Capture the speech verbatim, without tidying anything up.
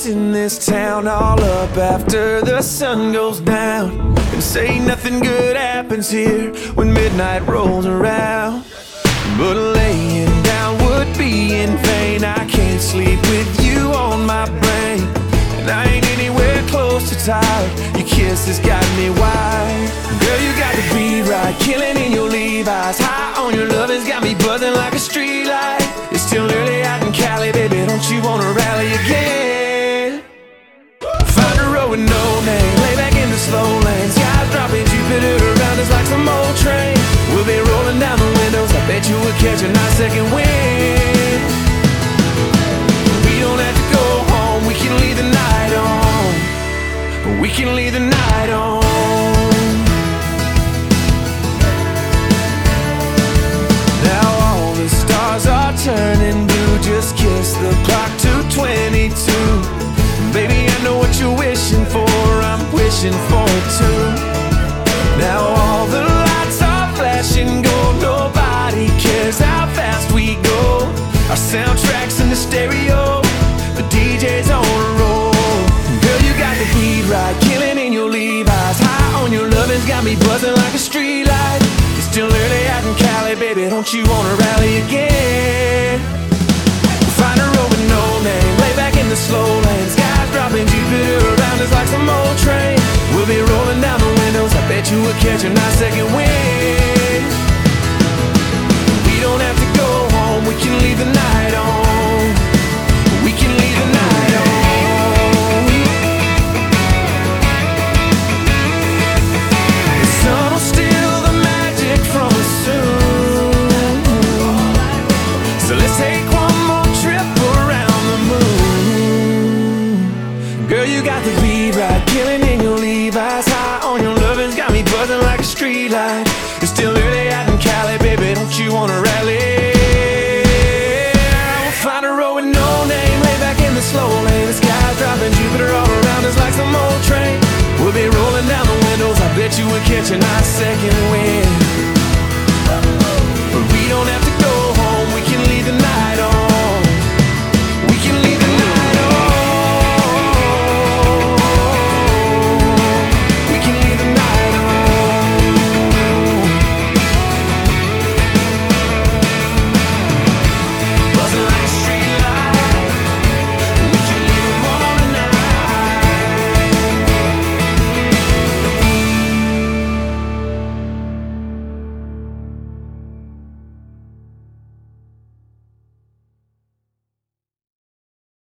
in this town all up after the sun goes down, and say nothing good happens here when midnight rolls around. But laying down would be in vain. I can't sleep with you on my brain, and I ain't anywhere close to tired. Your kiss has got me wired. Girl, you got to be right, killing in your Levi's. High on your love has got me buzzing like a street light. It's still early out in Cali, baby, don't you wanna rally again? Find a road with no name, lay back in the slow lane. Skies dropping, Jupiter around us like some old train. We'll be rolling down the windows, I bet you will catch a nice second wind. We don't have to go home, we can leave the night on. We can leave the night on. Now all the stars are turning blue. Just kiss the clock to twenty-two. Baby, I know what you're wishing for, I'm wishing for it too. Now all the lights are flashing gold. Nobody cares how fast we go. Our soundtrack's in the stereo, the D J's on a roll. Girl, you got the beat right, killing in your Levi's. High on your lovin's got me buzzing like a street light. It's still early out in Cali, baby, don't you wanna rally again? Find a road with no name, lay back in the slow lane. Skies dropping, Jupiter around us like some old train. We'll be rolling down the windows, I bet you will catch a nice second wind. We don't have to go home, we can leave the night on. We can leave the night on. The sun will steal the magic from us soon, so let's take one more trip around the moon. Girl, you got the beat right, killing in your Levi's. High on your lovin's got me buzzing like a street light. It's still early out in Cali, baby, don't you wanna rally